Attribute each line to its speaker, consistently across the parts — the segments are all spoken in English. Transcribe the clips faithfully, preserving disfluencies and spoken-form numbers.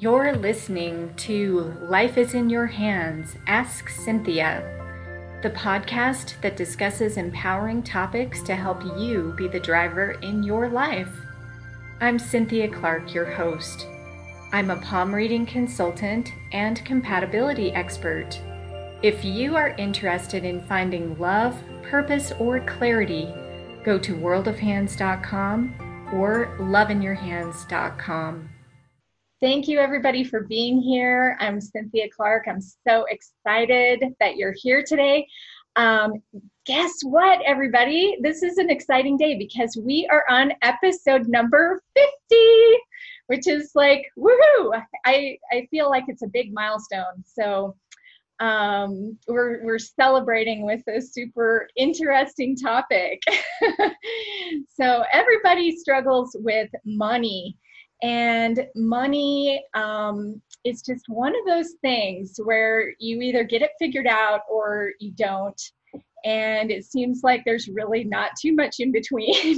Speaker 1: You're listening to Life is in Your Hands, Ask Cynthia, the podcast that discusses empowering topics to help you be the driver in your life. I'm Cynthia Clark, your host. I'm a palm reading consultant and compatibility expert. If you are interested in finding love, purpose, or clarity, go to world of hands dot com or love in your hands dot com. Thank you, everybody, for being here. I'm Cynthia Clark. I'm so excited that you're here today. Um, guess what, everybody? This is an exciting day because we are on episode number fifty, which is like, woohoo! I, I feel like it's a big milestone. So um, we're, we're celebrating with a super interesting topic. So everybody struggles with money. And money um, is just one of those things where you either get it figured out or you don't. And it seems like there's really not too much in between.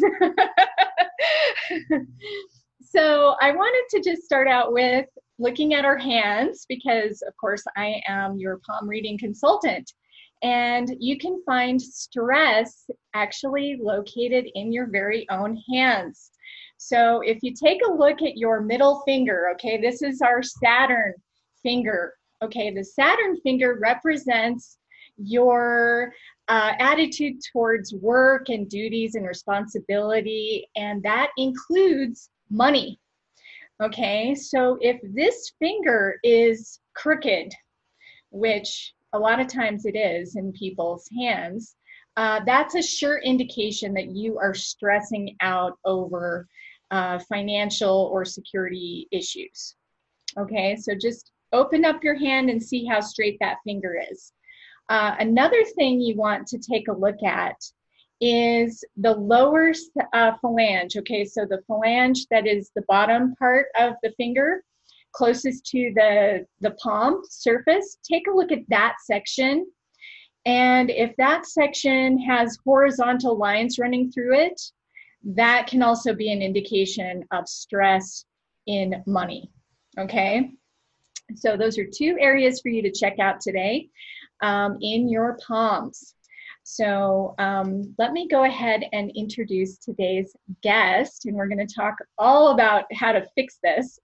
Speaker 1: So I wanted to just start out with looking at our hands because, of course, I am your palm reading consultant. And you can find stress actually located in your very own hands. So if you take a look at your middle finger, okay, this is our Saturn finger. Okay, the Saturn finger represents your uh, attitude towards work and duties and responsibility, and that includes money. Okay, so if this finger is crooked, which a lot of times it is in people's hands, uh, that's a sure indication that you are stressing out over uh, financial or security issues. Okay, so just open up your hand and see how straight that finger is. Uh, another thing you want to take a look at is the lower uh, phalange. Okay, so the phalange that is the bottom part of the finger, closest to the, the palm surface, take a look at that section. And if that section has horizontal lines running through it, that can also be an indication of stress in money, okay? So those are two areas for you to check out today um, in your palms. So um, let me go ahead and introduce today's guest, and we're going to talk all about how to fix this.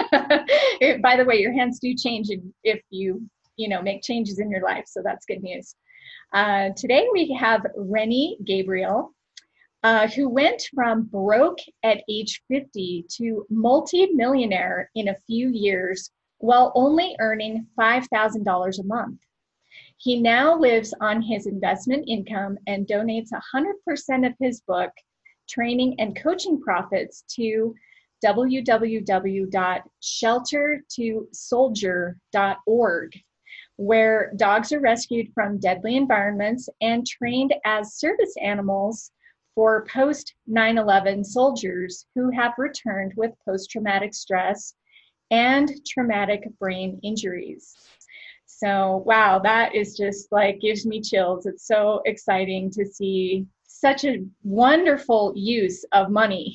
Speaker 1: By the way, your hands do change if you, you know, make changes in your life, so that's good news. Uh, today we have Rennie Gabriel, uh, who went from broke at age fifty to multi-millionaire in a few years while only earning five thousand dollars a month. He now lives on his investment income and donates one hundred percent of his book, training, and coaching profits to w w w dot shelter to soldier dot org, where dogs are rescued from deadly environments and trained as service animals for post nine eleven soldiers who have returned with post-traumatic stress and traumatic brain injuries. So, wow, that is just like gives me chills. It's so exciting to see such a wonderful use of money.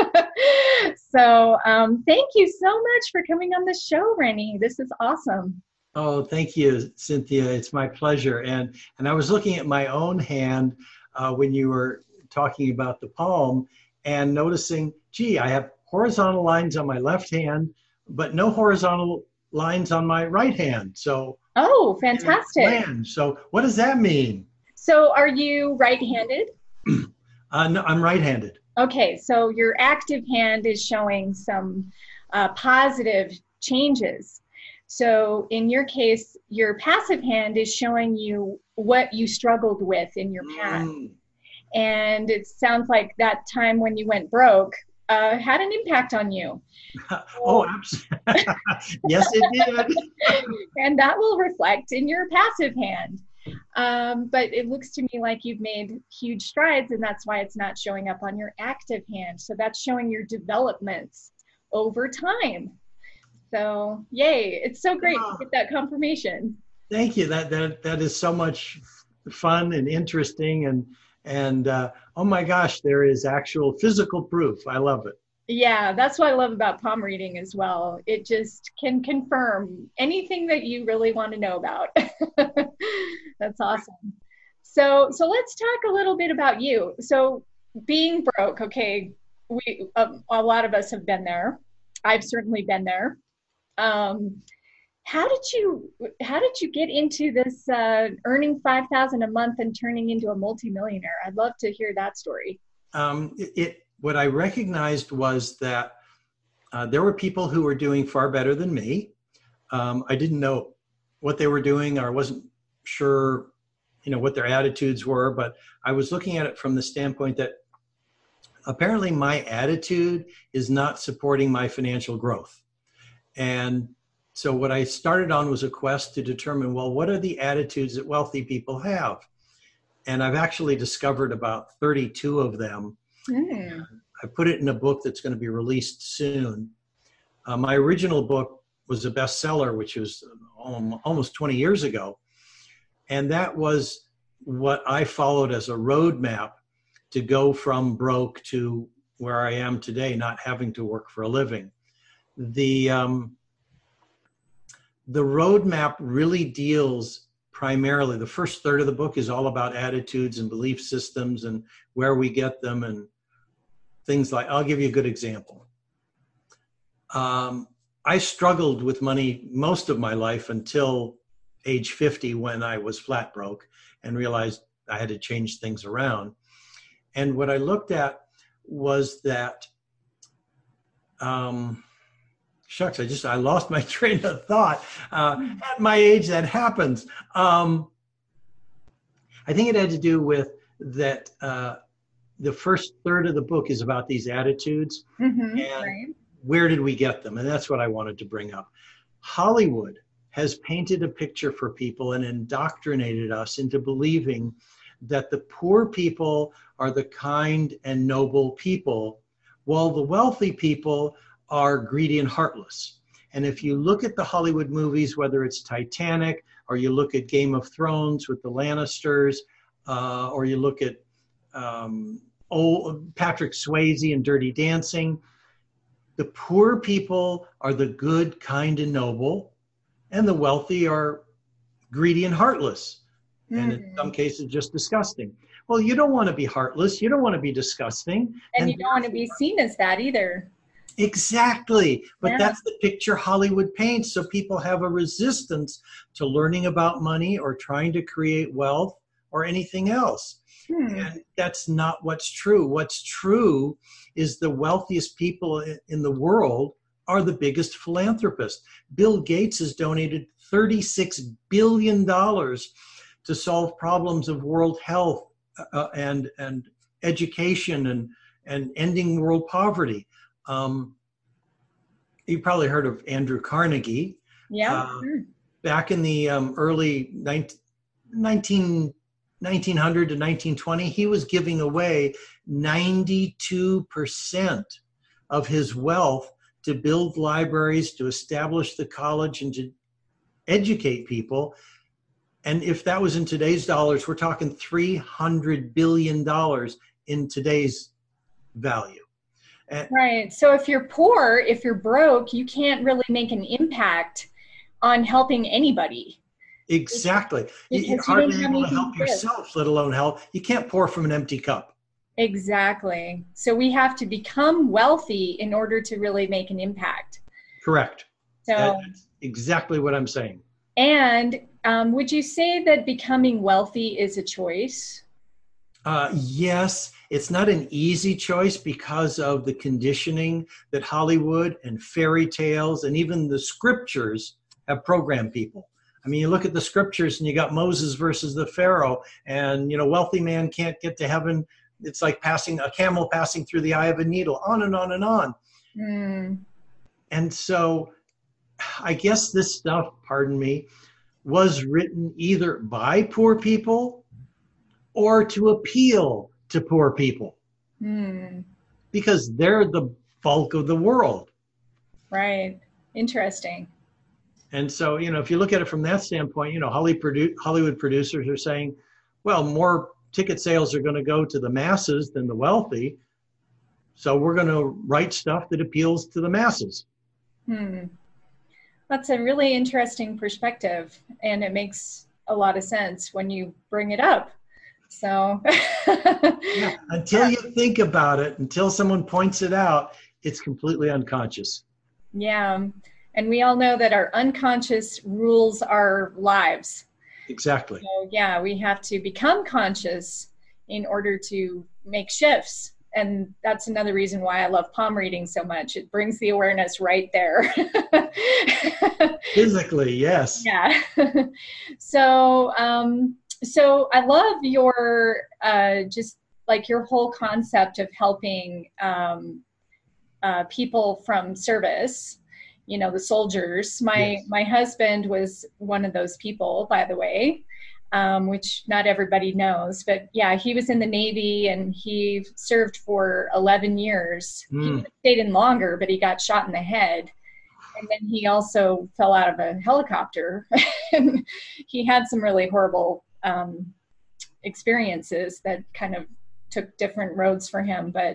Speaker 1: So, um, thank you so much for coming on the show, Rennie. This is awesome.
Speaker 2: Oh, thank you, Cynthia. It's my pleasure. And and I was looking at my own hand uh, when you were talking about the palm and noticing, gee, I have horizontal lines on my left hand, but no horizontal lines on my right hand. So,
Speaker 1: oh, fantastic.
Speaker 2: So what does that mean?
Speaker 1: So are you right-handed?
Speaker 2: uh, no, I'm right-handed.
Speaker 1: Okay, so your active hand is showing some uh, positive changes. So in your case, your passive hand is showing you what you struggled with in your past. Mm. And it sounds like that time when you went broke uh, had an impact on you.
Speaker 2: Oh, absolutely. Yes, it did.
Speaker 1: And that will reflect in your passive hand. Um, but it looks to me like you've made huge strides, and that's why it's not showing up on your active hand. So that's showing your developments over time. So yay, it's so great oh. to get that confirmation.
Speaker 2: Thank you. That that that is so much fun and interesting, and and uh, oh my gosh, there is actual physical proof. I love it.
Speaker 1: Yeah, that's what I love about palm reading as well. It just can confirm anything that you really want to know about. That's awesome. So, so let's talk a little bit about you. So, being broke, okay, we a, a lot of us have been there. I've certainly been there. Um, how did you how did you get into this uh, earning five thousand a month and turning into a multimillionaire? I'd love to hear that story.
Speaker 2: Um, it, it what I recognized was that uh, there were people who were doing far better than me. Um, I didn't know what they were doing, or I wasn't sure, you know, what their attitudes were. But I was looking at it from the standpoint that apparently my attitude is not supporting my financial growth. And so what I started on was a quest to determine, well, what are the attitudes that wealthy people have? And I've actually discovered about thirty-two of them.
Speaker 1: Mm.
Speaker 2: I put it in a book that's going to be released soon. Uh, my original book was a bestseller, which was um, almost twenty years ago. And that was what I followed as a roadmap to go from broke to where I am today, not having to work for a living. The, um, the roadmap really deals primarily, the first third of the book is all about attitudes and belief systems and where we get them and things like, I'll give you a good example. Um, I struggled with money most of my life until age fifty, when I was flat broke and realized I had to change things around. And what I looked at was that, um, shucks, I just, I lost my train of thought. Uh, at my age, that happens. Um, I think it had to do with that uh, the first third of the book is about these attitudes,
Speaker 1: Mm-hmm,
Speaker 2: and
Speaker 1: right.
Speaker 2: where did we get them? And that's what I wanted to bring up. Hollywood has painted a picture for people and indoctrinated us into believing that the poor people are the kind and noble people, while the wealthy people are greedy and heartless. And if you look at the Hollywood movies, whether it's Titanic, or you look at Game of Thrones with the Lannisters, uh, or you look at um, old Patrick Swayze in Dirty Dancing, the poor people are the good, kind, and noble, and the wealthy are greedy and heartless, and in some cases just disgusting. Well, you don't want to be heartless. You don't want to be disgusting.
Speaker 1: And, and you don't want to be seen as that either.
Speaker 2: Exactly. But
Speaker 1: Yeah.
Speaker 2: That's the picture Hollywood paints. So people have a resistance to learning about money or trying to create wealth or anything else. Hmm. And that's not what's true. What's true is the wealthiest people in the world are the biggest philanthropists. Bill Gates has donated thirty-six billion dollars to solve problems of world health uh, and, and education and, and ending world poverty. Um, you probably heard of Andrew Carnegie.
Speaker 1: Yeah.
Speaker 2: Uh, sure. Back in the um, early nineteen, nineteen hundred to nineteen twenty, he was giving away ninety-two percent of his wealth to build libraries, to establish the college, and to educate people. And if that was in today's dollars, we're talking three hundred billion dollars in today's value. And
Speaker 1: right. So if you're poor, if you're broke, you can't really make an impact on helping anybody.
Speaker 2: Exactly.
Speaker 1: Because
Speaker 2: You're
Speaker 1: you
Speaker 2: hardly
Speaker 1: don't
Speaker 2: able to
Speaker 1: have
Speaker 2: help
Speaker 1: anything
Speaker 2: yourself, let alone help. You can't pour from an empty cup.
Speaker 1: Exactly. So we have to become wealthy in order to really make an impact.
Speaker 2: Correct.
Speaker 1: So
Speaker 2: that's exactly what I'm saying.
Speaker 1: And um, would you say that becoming wealthy is a choice?
Speaker 2: Uh, yes, it's not an easy choice because of the conditioning that Hollywood and fairy tales and even the scriptures have programmed people. I mean, you look at the scriptures and you got Moses versus the Pharaoh, and, you know, wealthy man can't get to heaven. It's like passing a camel passing through the eye of a needle, on and on and on.
Speaker 1: Mm.
Speaker 2: And so I guess this stuff, pardon me, was written either by poor people or to appeal to poor people,
Speaker 1: mm.
Speaker 2: because they're the bulk of the world.
Speaker 1: Right. Interesting.
Speaker 2: And so, you know, if you look at it from that standpoint, you know, Hollywood producers are saying, well, more ticket sales are going to go to the masses than the wealthy. So we're going to write stuff that appeals to the masses.
Speaker 1: Hmm. That's a really interesting perspective, and it makes a lot of sense when you bring it up. So
Speaker 2: yeah, until you think about it, until someone points it out, it's completely unconscious.
Speaker 1: Yeah. And we all know that our unconscious rules our lives.
Speaker 2: Exactly.
Speaker 1: So yeah, we have to become conscious in order to make shifts. And that's another reason why I love palm reading so much. It brings the awareness right there.
Speaker 2: Physically, yes.
Speaker 1: Yeah. so, um, so I love your, uh, just like your whole concept of helping, um, uh, people from service, you know, the soldiers. My,
Speaker 2: yes.
Speaker 1: my husband was one of those people, by the way. Um, which not everybody knows, but yeah, he was in the Navy and he served for eleven years. Mm. He would have stayed in longer, but he got shot in the head. And then he also fell out of a helicopter. And he had some really horrible um, experiences that kind of took different roads for him. But,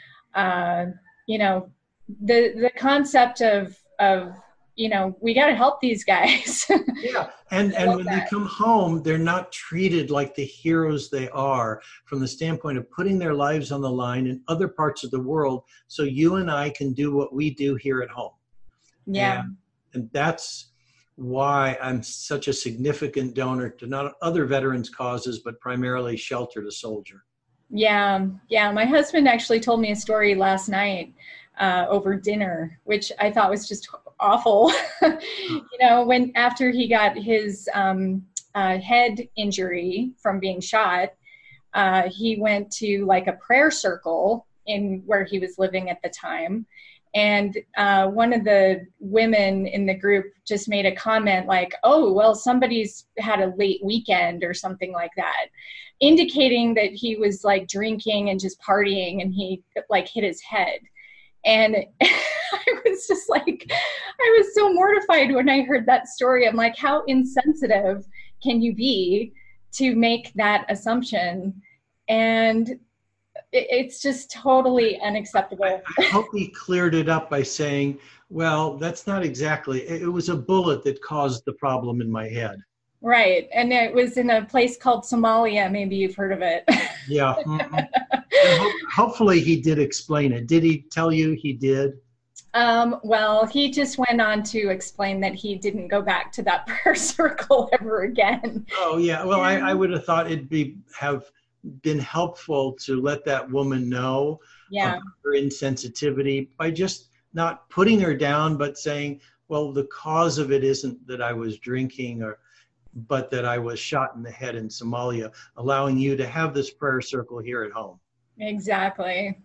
Speaker 1: uh, you know, the the concept of, of you know, we got to help these guys.
Speaker 2: Yeah, and and when that. They come home, they're not treated like the heroes they are from the standpoint of putting their lives on the line in other parts of the world so you and I can do what we do here at home.
Speaker 1: Yeah.
Speaker 2: And, and that's why I'm such a significant donor to not other veterans' causes, but primarily Shelter to Soldier.
Speaker 1: Yeah, yeah. My husband actually told me a story last night uh, over dinner, which I thought was just awful. You know, when after he got his um, uh, head injury from being shot, uh, he went to like a prayer circle in where he was living at the time. And uh, one of the women in the group just made a comment like, oh, well, somebody's had a late weekend or something like that, indicating that he was like drinking and just partying and he like hit his head. And I was just like, I was so mortified when I heard that story. I'm like, how insensitive can you be to make that assumption? And it's just totally unacceptable.
Speaker 2: I hope he cleared it up by saying, well, that's not exactly, it was a bullet that caused the problem in my head.
Speaker 1: Right. And it was in a place called Somalia. Maybe you've heard of it.
Speaker 2: Yeah. Mm-hmm. ho- hopefully he did explain it. Did he tell you he did?
Speaker 1: Um, well, he just went on to explain that he didn't go back to that prayer circle ever again.
Speaker 2: Oh, yeah. Well, I, I would have thought it'd be have been helpful to let that woman know
Speaker 1: yeah.
Speaker 2: of her insensitivity by just not putting her down, but saying, well, the cause of it isn't that I was drinking or but that I was shot in the head in Somalia, allowing you to have this prayer circle here at home.
Speaker 1: Exactly.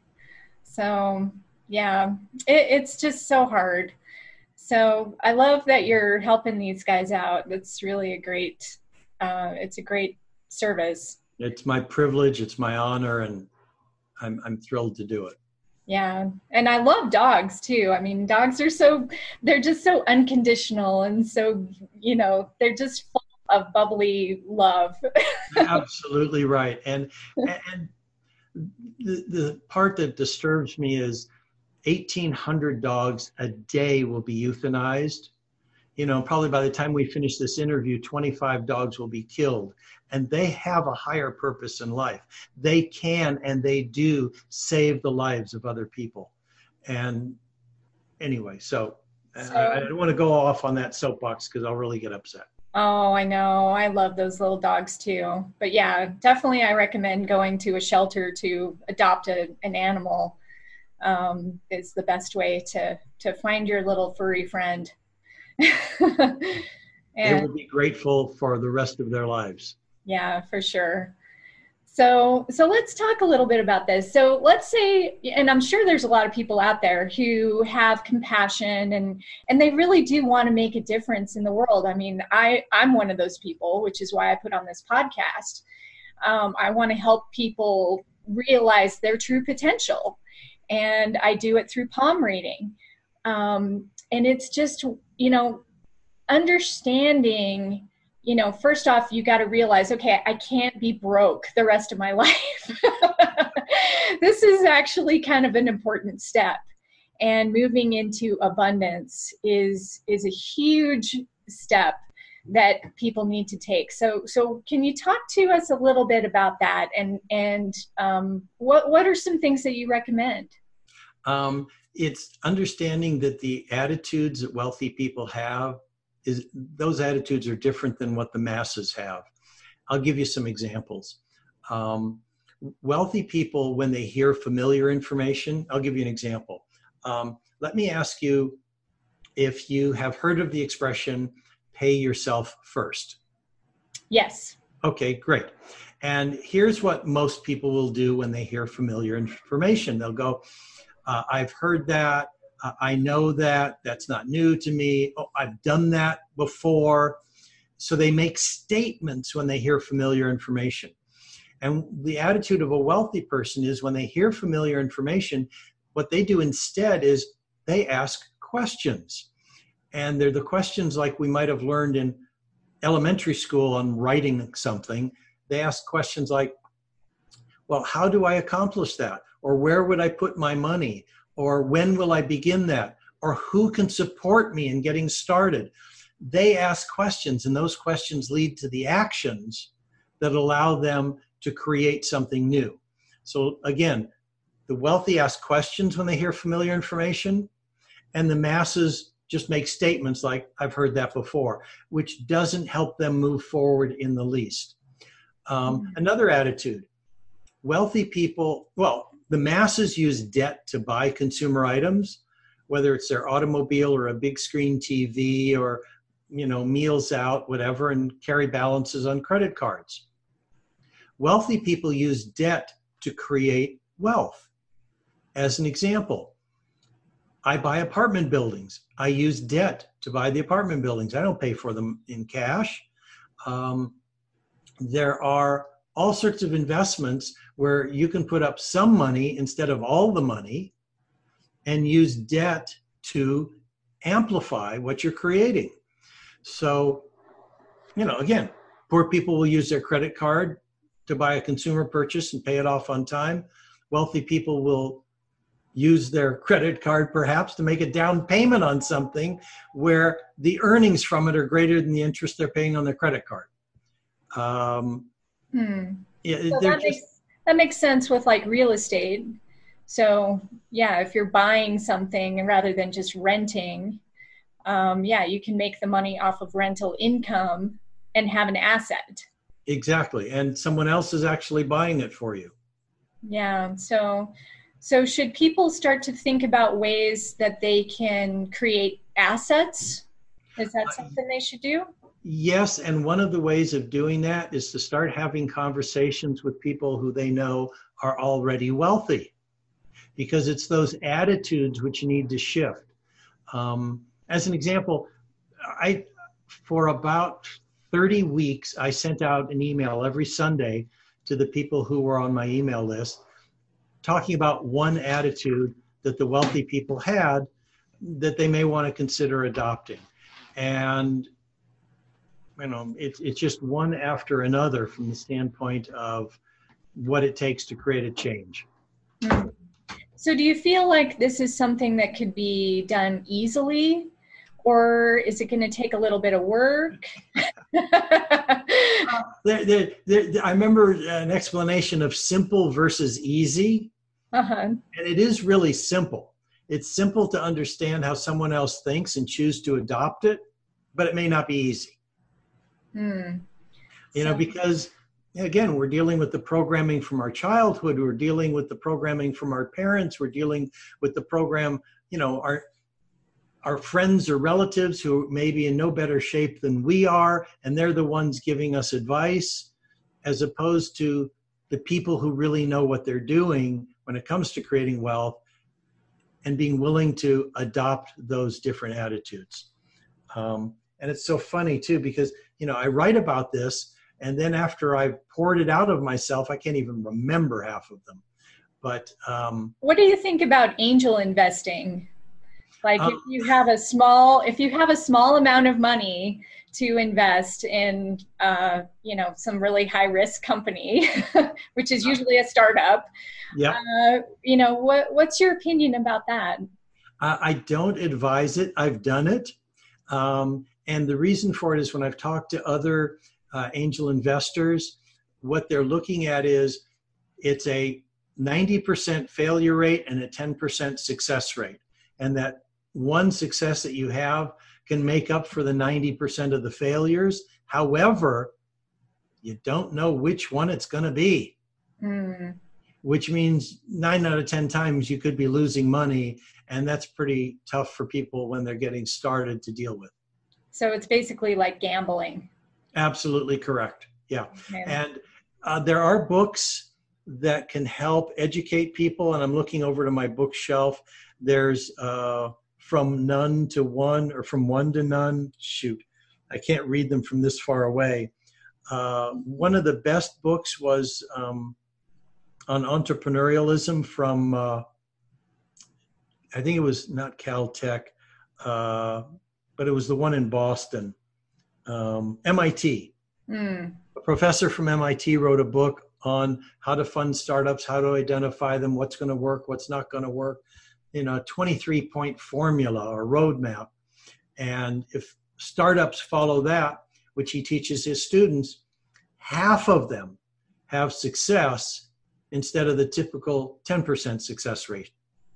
Speaker 1: So, yeah, it, it's just so hard. So I love that you're helping these guys out. That's really a great, uh, it's a great service.
Speaker 2: It's my privilege, it's my honor, and I'm, I'm thrilled to do it.
Speaker 1: Yeah. And I love dogs too. I mean, dogs are so, they're just so unconditional and so, you know, they're just full of bubbly love.
Speaker 2: Absolutely right. And and the, the part that disturbs me is eighteen hundred dogs a day will be euthanized. You know, probably by the time we finish this interview, twenty-five dogs will be killed. And they have a higher purpose in life. They can and they do save the lives of other people. And anyway, so, so I, I don't want to go off on that soapbox because I'll really get upset.
Speaker 1: Oh, I know. I love those little dogs too. But yeah, definitely I recommend going to a shelter to adopt a, an animal. Um, is the best way to, to find your little furry friend.
Speaker 2: And they will be grateful for the rest of their lives.
Speaker 1: Yeah, for sure. So, so let's talk a little bit about this. So let's say, and I'm sure there's a lot of people out there who have compassion and, and they really do want to make a difference in the world. I mean, I, I'm one of those people, which is why I put on this podcast. Um, I want to help people realize their true potential. And I do it through palm reading. Um, and it's just, you know, understanding, you know, first off, you got to realize, okay, I can't be broke the rest of my life. this is actually kind of an important step. And moving into abundance is is a huge step that people need to take. So, so can you talk to us a little bit about that? And and um, what what are some things that you recommend?
Speaker 2: Um, it's understanding that the attitudes that wealthy people have is those attitudes are different than what the masses have. I'll give you some examples. Um, wealthy people, when they hear familiar information, I'll give you an example. Um, let me ask you if you have heard of the expression, pay yourself first.
Speaker 1: Yes.
Speaker 2: Okay, great. And here's what most people will do when they hear familiar information. They'll go, uh, I've heard that, uh, I know that, that's not new to me, oh, I've done that before. So they make statements when they hear familiar information. And the attitude of a wealthy person is when they hear familiar information, what they do instead is they ask questions. And they're the questions like we might have learned in elementary school on writing something. They ask questions like, well, how do I accomplish that? Or where would I put my money? Or when will I begin that? Or who can support me in getting started? They ask questions, and those questions lead to the actions that allow them to create something new. So again, the wealthy ask questions when they hear familiar information, and the masses just make statements like, I've heard that before, which doesn't help them move forward in the least. Um, mm-hmm. Another attitude, wealthy people, well, the masses use debt to buy consumer items, whether it's their automobile or a big screen T V or, you know, meals out, whatever, and carry balances on credit cards. Wealthy people use debt to create wealth. As an example, I buy apartment buildings. I use debt to buy the apartment buildings. I don't pay for them in cash. Um, there are all sorts of investments where you can put up some money instead of all the money and use debt to amplify what you're creating. So, you know, again, poor people will use their credit card to buy a consumer purchase and pay it off on time. Wealthy people will use their credit card perhaps to make a down payment on something where the earnings from it are greater than the interest they're paying on their credit card. Um,
Speaker 1: hmm.
Speaker 2: yeah,
Speaker 1: so that,
Speaker 2: just,
Speaker 1: makes, that makes sense with like real estate. So yeah, if you're buying something rather than just renting, um, yeah, you can make the money off of rental income and have an asset.
Speaker 2: Exactly. And someone else is actually buying it for you.
Speaker 1: Yeah. So, so should people start to think about ways that they can create assets? Is that something they should do?
Speaker 2: Yes. And one of the ways of doing that is to start having conversations with people who they know are already wealthy, because it's those attitudes which you need to shift. Um, as an example, I, for about thirty weeks, I sent out an email every Sunday to the people who were on my email list, talking about one attitude that the wealthy people had that they may want to consider adopting. And, you know, it's, it's just one after another from the standpoint of what it takes to create a change.
Speaker 1: Mm. So do you feel like this is something that could be done easily, or is it going to take a little bit of work?
Speaker 2: there, there, there, I remember an explanation of simple versus easy.
Speaker 1: Uh-huh.
Speaker 2: And it is really simple. It's simple to understand how someone else thinks and choose to adopt it, but it may not be easy.
Speaker 1: Hmm.
Speaker 2: You know, because again, we're dealing with the programming from our childhood. We're dealing with the programming from our parents. We're dealing with the program, you know, our our friends or relatives who may be in no better shape than we are, and they're the ones giving us advice, as opposed to the people who really know what they're doing when it comes to creating wealth and being willing to adopt those different attitudes. Um, and it's so funny too, because, you know, I write about this, and then after I've poured it out of myself, I can't even remember half of them. But um,
Speaker 1: what do you think about angel investing? Like
Speaker 2: um,
Speaker 1: if you have a small, if you have a small amount of money, to invest in, uh, you know, some really high risk company, which is usually a startup.
Speaker 2: Yeah.
Speaker 1: Uh, you know, what, what's your opinion about that?
Speaker 2: I don't advise it. I've done it. Um, and the reason for it is when I've talked to other uh, angel investors, what they're looking at is it's a ninety percent failure rate and a ten percent success rate. And that one success that you have can make up for the ninety percent of the failures. However, you don't know which one it's going to be. Mm. Which means nine out of ten times you could be losing money. And that's pretty tough for people when they're getting started to deal with.
Speaker 1: So it's basically like gambling.
Speaker 2: Absolutely correct. Yeah.
Speaker 1: Okay.
Speaker 2: And uh, there are books that can help educate people. And I'm looking over to my bookshelf. There's uh, From None to One, or From One to None. Shoot, I can't read them from this far away. Uh, one of the best books was um, on entrepreneurialism from, uh, I think it was not Caltech, uh, but it was the one in Boston, um, M I T. Mm. A professor from M I T wrote a book on how to fund startups, how to identify them, what's going to work, what's not going to work, in a twenty-three point formula or roadmap. And if startups follow that, which he teaches his students, half of them have success instead of the typical ten percent success rate.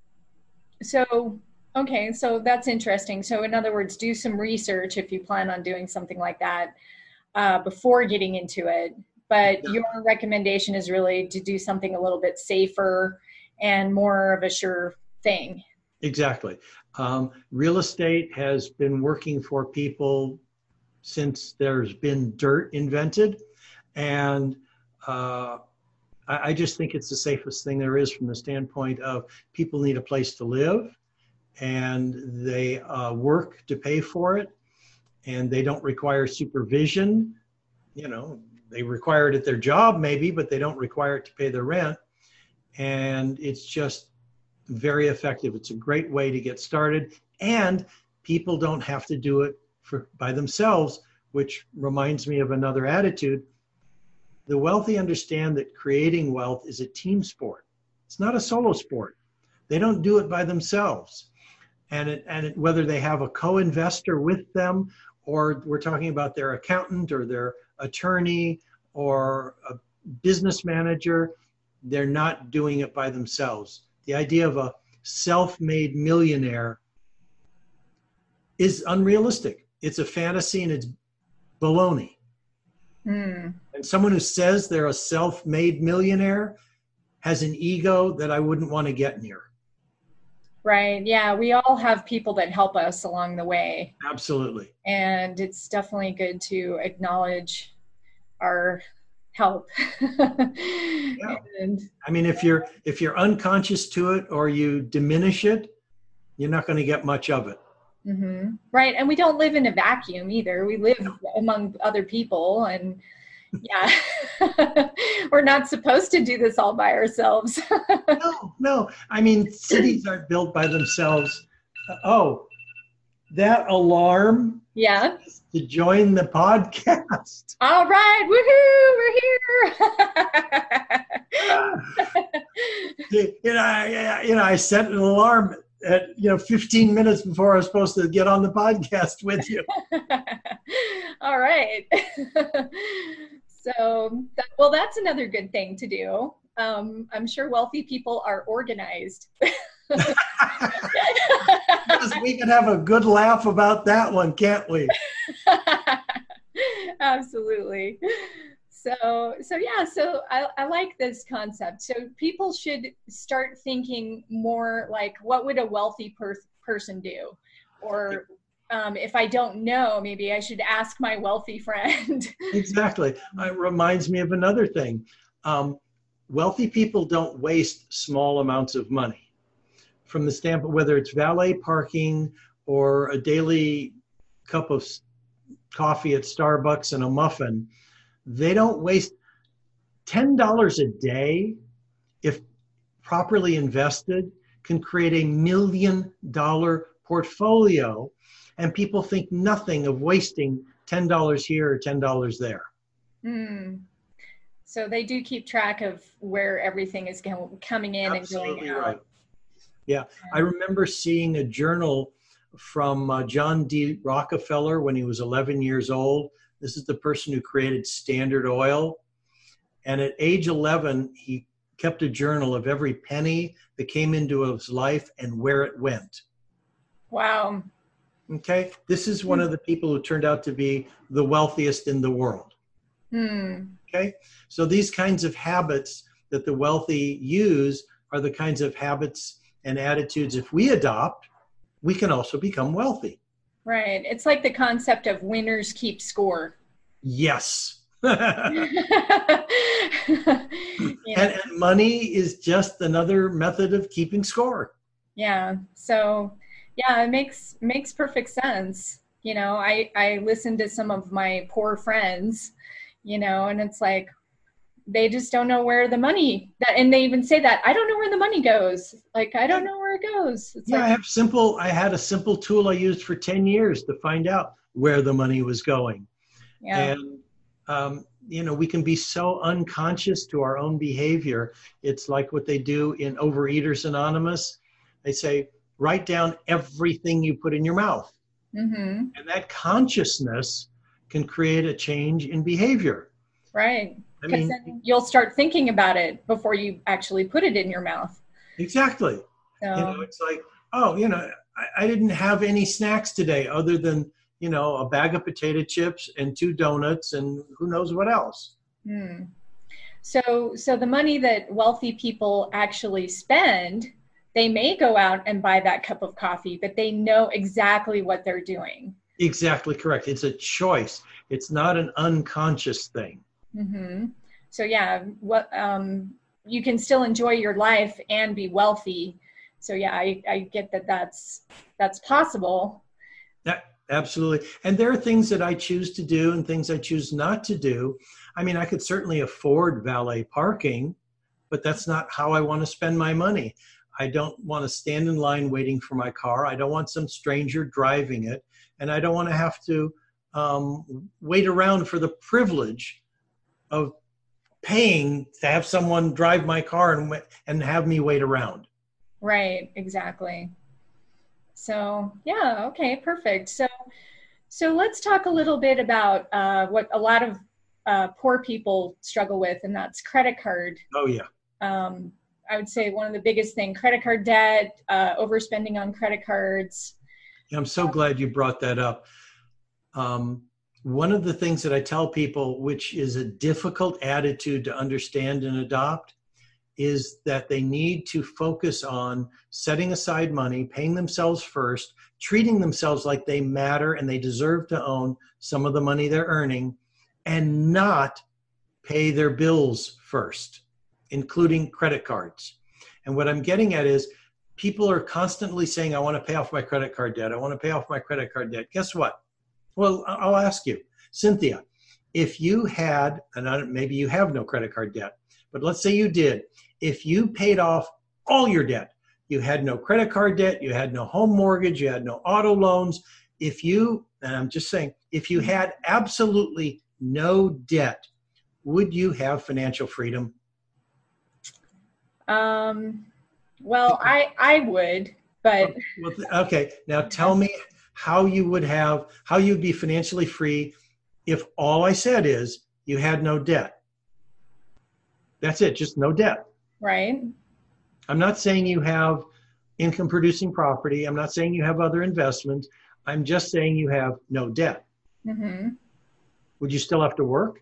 Speaker 1: So, okay, so that's interesting. So in other words, do some research if you plan on doing something like that uh, before getting into it. But your recommendation is really to do something a little bit safer and more of a sure thing.
Speaker 2: Exactly. Um, real estate has been working for people since there's been dirt invented. And uh, I, I just think it's the safest thing there is from the standpoint of people need a place to live and they uh, work to pay for it, and they don't require supervision. You know, they require it at their job maybe, but they don't require it to pay their rent. And it's just very effective. It's a great way to get started, and people don't have to do it for by themselves, which reminds me of another attitude. The wealthy understand that creating wealth is a team sport. It's not a solo sport. They don't do it by themselves. And, it, and it, whether they have a co-investor with them, or we're talking about their accountant or their attorney or a business manager, they're not doing it by themselves. The idea of a self-made millionaire is unrealistic. It's a fantasy and it's baloney. Mm. And someone who says they're a self-made millionaire has an ego that I wouldn't want to get near.
Speaker 1: Right. Yeah. We all have people that help us along the way.
Speaker 2: Absolutely.
Speaker 1: And it's definitely good to acknowledge our help. Yeah. And,
Speaker 2: I mean, if you're if you're unconscious to it or you diminish it, you're not going to get much of it.
Speaker 1: Mm-hmm. Right. And we don't live in a vacuum either. We live among other people, and yeah, we're not supposed to do this all by ourselves.
Speaker 2: no, no. I mean, cities aren't built by themselves. Uh, oh, that alarm.
Speaker 1: Yeah.
Speaker 2: To join the podcast.
Speaker 1: All right. Woohoo.
Speaker 2: We're here. you know, I, you know, I set an alarm at, you know, fifteen minutes before I was supposed to get on the podcast with you.
Speaker 1: All right. So, that, well, that's another good thing to do. Um, I'm sure wealthy people are organized.
Speaker 2: Because we can have a good laugh about that one, can't we?
Speaker 1: Absolutely. So, so yeah, so I, I like this concept. So people should start thinking more like, what would a wealthy per- person do? Or um, if I don't know, maybe I should ask my wealthy friend.
Speaker 2: Exactly. It reminds me of another thing. Um, wealthy people don't waste small amounts of money. From the standpoint, whether it's valet parking or a daily cup of coffee at Starbucks and a muffin, they don't waste ten dollars a day, if properly invested, can create a million dollar portfolio and people think nothing of wasting ten dollars here or ten dollars there.
Speaker 1: Mm. So they do keep track of where everything is go- coming in
Speaker 2: Absolutely
Speaker 1: and going out.
Speaker 2: right. Yeah, I remember seeing a journal from uh, John D. Rockefeller when he was eleven years old. This is the person who created Standard Oil. And at age eleven, he kept a journal of every penny that came into his life and where it went.
Speaker 1: Wow.
Speaker 2: Okay, this is one of the people who turned out to be the wealthiest in the world.
Speaker 1: Hmm.
Speaker 2: Okay, so these kinds of habits that the wealthy use are the kinds of habits and attitudes, if we adopt, we can also become wealthy.
Speaker 1: Right. It's like the concept of winners keep score.
Speaker 2: Yes.
Speaker 1: Yeah.
Speaker 2: and, and money is just another method of keeping score.
Speaker 1: Yeah. So, yeah, it makes makes perfect sense. You know, I I listen to some of my poor friends, you know, and it's like they just don't know where the money that, and they even say that I don't know where the money goes. Like I don't know where it goes. It's
Speaker 2: yeah,
Speaker 1: like,
Speaker 2: I have simple. I had a simple tool I used for ten years to find out where the money was going.
Speaker 1: yeah.
Speaker 2: And um, you know, we can be so unconscious to our own behavior. It's like what they do in Overeaters Anonymous. They say, write down everything you put in your mouth.
Speaker 1: Mm-hmm.
Speaker 2: And that consciousness can create a change in behavior.
Speaker 1: Right.
Speaker 2: I
Speaker 1: Because
Speaker 2: mean,
Speaker 1: then you'll start thinking about it before you actually put it in your mouth.
Speaker 2: exactly.
Speaker 1: So,
Speaker 2: You know, it's like, oh, you know, I, I didn't have any snacks today other than, you know, a bag of potato chips and two donuts and who knows what else.
Speaker 1: hmm. So, so the money that wealthy people actually spend, they may go out and buy that cup of coffee, but they know exactly what they're doing.
Speaker 2: Exactly correct. It's a choice. It's not an unconscious thing.
Speaker 1: Mm-hmm. So yeah, what um, you can still enjoy your life and be wealthy. So yeah, I, I get that that's that's possible.
Speaker 2: Yeah, absolutely. And there are things that I choose to do and things I choose not to do. I mean, I could certainly afford valet parking, but that's not how I want to spend my money. I don't want to stand in line waiting for my car. I don't want some stranger driving it. And I don't want to have to um, wait around for the privilege of paying to have someone drive my car and, and have me wait around.
Speaker 1: Right, exactly. So yeah, okay, perfect. So so let's talk a little bit about uh, what a lot of uh, poor people struggle with, and that's credit card.
Speaker 2: Oh, yeah.
Speaker 1: Um, I would say one of the biggest thing, credit card debt, uh, overspending on credit cards.
Speaker 2: I'm so glad you brought that up. Um, one of the things that I tell people, which is a difficult attitude to understand and adopt, is that they need to focus on setting aside money, paying themselves first, treating themselves like they matter and they deserve to own some of the money they're earning, and not pay their bills first, including credit cards. And what I'm getting at is people are constantly saying, I want to pay off my credit card debt. I want to pay off my credit card debt. Guess what? Well, I'll ask you, Cynthia, if you had, and I don't, maybe you have no credit card debt, but let's say you did. If you paid off all your debt, you had no credit card debt, you had no home mortgage, you had no auto loans. If you, and I'm just saying, if you had absolutely no debt, would you have financial freedom?
Speaker 1: Um, well, I I would, but
Speaker 2: Well, okay, now tell me how you would have, how you'd be financially free if all I said is you had no debt. That's it, just no debt.
Speaker 1: right.
Speaker 2: I'm not saying you have income producing property. I'm not saying you have other investments. I'm just saying you have no debt.
Speaker 1: Mm-hmm.
Speaker 2: Would you still have to work?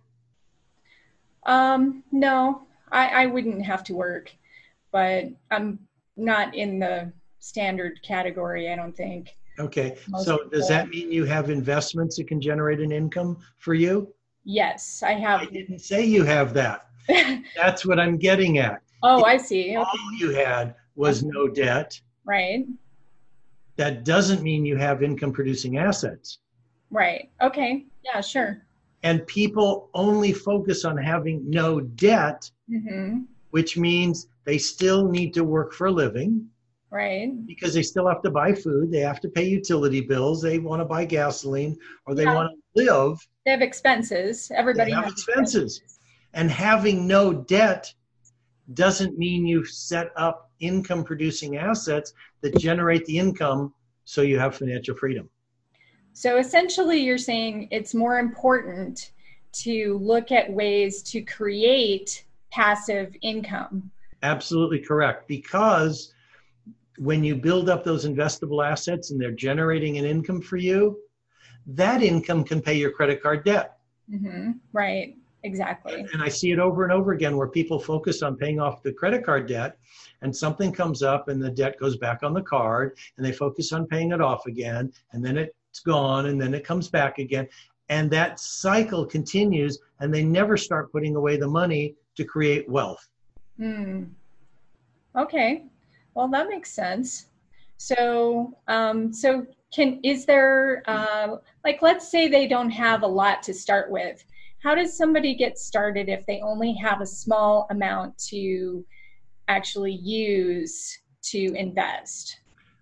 Speaker 1: Um, no, I, I wouldn't have to work, but I'm not in the standard category, I don't think.
Speaker 2: Okay,
Speaker 1: Most
Speaker 2: so
Speaker 1: people-
Speaker 2: does that mean you have investments that can generate an income for you?
Speaker 1: Yes, I
Speaker 2: I
Speaker 1: have.
Speaker 2: didn't say you have that. That's what I'm getting at.
Speaker 1: Oh, I see.
Speaker 2: All
Speaker 1: Okay.
Speaker 2: you had was no debt.
Speaker 1: Right,
Speaker 2: That doesn't mean you have income producing assets.
Speaker 1: right. Okay, yeah, sure.
Speaker 2: And people only focus on having no debt,
Speaker 1: Mm-hmm.
Speaker 2: which means they still need to work for a living.
Speaker 1: Right.
Speaker 2: because they still have to buy food, they have to pay utility bills, they want to buy gasoline, or they
Speaker 1: Yeah.
Speaker 2: want to live.
Speaker 1: They have expenses.
Speaker 2: They
Speaker 1: Everybody
Speaker 2: have
Speaker 1: has
Speaker 2: expenses.
Speaker 1: expenses.
Speaker 2: And having no debt doesn't mean you set up income producing assets that generate the income so you have financial freedom.
Speaker 1: So essentially, you're saying it's more important to look at ways to create passive income.
Speaker 2: Absolutely correct. Because when you build up those investable assets and they're generating an income for you, that income can pay your credit card debt.
Speaker 1: Mm-hmm. Right. Exactly.
Speaker 2: And I see it over and over again where people focus on paying off the credit card debt and something comes up and the debt goes back on the card and they focus on paying it off again and then it's gone and then it comes back again. And that cycle continues and they never start putting away the money to create wealth.
Speaker 1: Hmm. Okay. Well, that makes sense. So, um, so can, is there, uh, like, let's say they don't have a lot to start with. How does somebody get started if they only have a small amount to actually use to invest?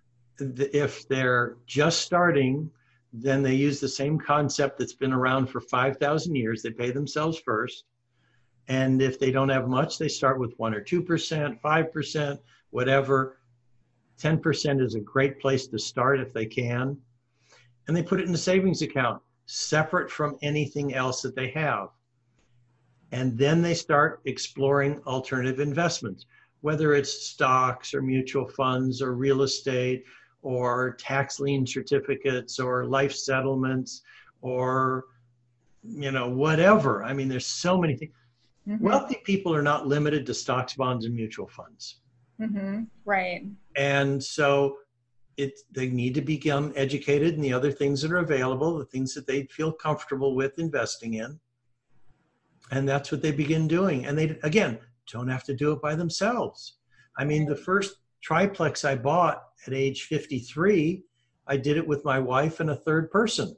Speaker 2: If they're just starting, then they use the same concept that's been around for five thousand years. They pay themselves first. And if they don't have much, they start with one or two percent, five percent, whatever. ten percent is a great place to start if they can. And they put it in a savings account, separate from anything else that they have. And then they start exploring alternative investments, whether it's stocks or mutual funds or real estate or tax lien certificates or life settlements or, you know, whatever. I mean, there's so many things. Mm-hmm. Wealthy people are not limited to stocks, bonds, and mutual funds.
Speaker 1: Mm-hmm. Right.
Speaker 2: And so it, they need to become educated in the other things that are available, the things that they feel comfortable with investing in. And that's what they begin doing. And they, again, don't have to do it by themselves. I mean, the first triplex I bought at age fifty-three, I did it with my wife and a third person.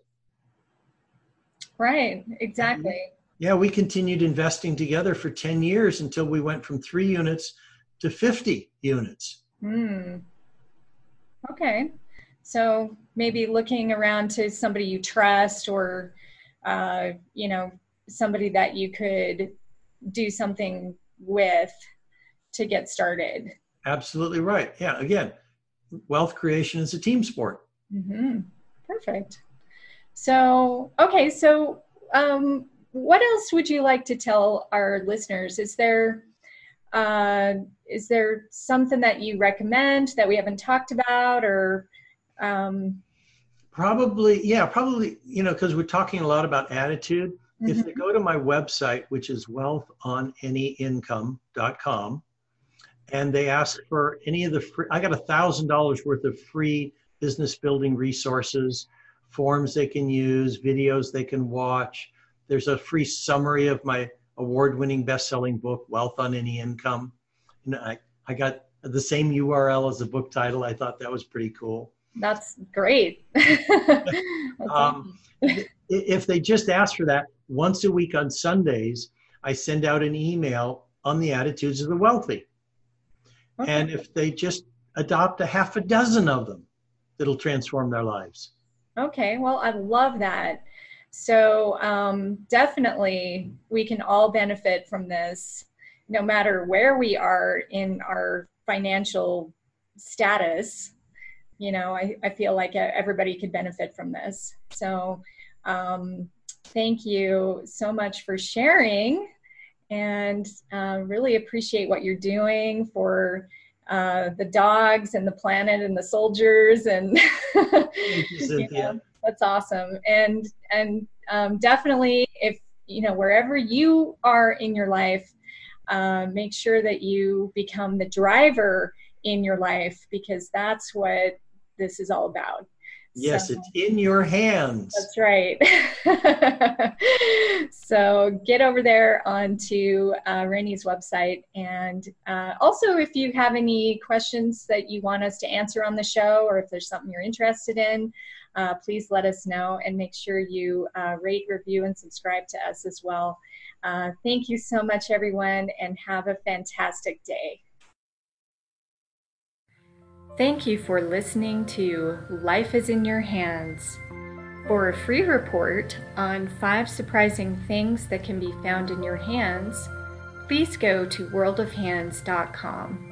Speaker 1: Right, exactly.
Speaker 2: Yeah, we continued investing together for ten years until we went from three units to fifty units.
Speaker 1: Hmm. Okay. So maybe looking around to somebody you trust or, uh, you know, somebody that you could do something with to get started.
Speaker 2: Absolutely right. Yeah, again, wealth creation is a team sport.
Speaker 1: Mm-hmm. Perfect. So, okay, so um, what else would you like to tell our listeners? Is there uh, is there something that you recommend that we haven't talked about, or um...
Speaker 2: Probably, yeah, probably, you know, because we're talking a lot about attitude. Mm-hmm. If they go to my website, which is wealth on any income dot com, and they ask for any of the free, I got a thousand dollars worth of free business building resources, forms they can use, videos they can watch. There's a free summary of my award-winning best-selling book, Wealth on Any Income. You know, I, I got the same U R L as the book title. I thought that was pretty cool.
Speaker 1: That's great. That's
Speaker 2: um, if they just ask for that, once a week on Sundays, I send out an email on the attitudes of the wealthy. Okay. And if they just adopt a half a dozen of them, it'll transform their lives.
Speaker 1: Okay, well, I love that. So um, definitely we can all benefit from this, no matter where we are in our financial status. You know, I, I feel like everybody could benefit from this. So um, thank you so much for sharing, and uh, really appreciate what you're doing for uh, the dogs and the planet and the soldiers. And
Speaker 2: Thank you, Cynthia.
Speaker 1: You know, that's awesome. And, and um, definitely, if, you know, wherever you are in your life, uh, make sure that you become the driver in your life, because that's what this is all about.
Speaker 2: Yes,
Speaker 1: so,
Speaker 2: it's in your hands.
Speaker 1: That's right. So get over there onto uh, Rainey's website. And uh, also, if you have any questions that you want us to answer on the show, or if there's something you're interested in, uh, please let us know, and make sure you uh, rate, review, and subscribe to us as well. Uh, thank you so much, everyone, and have a fantastic day. Thank you for listening to Life is in Your Hands. For a free report on five surprising things that can be found in your hands, please go to world of hands dot com.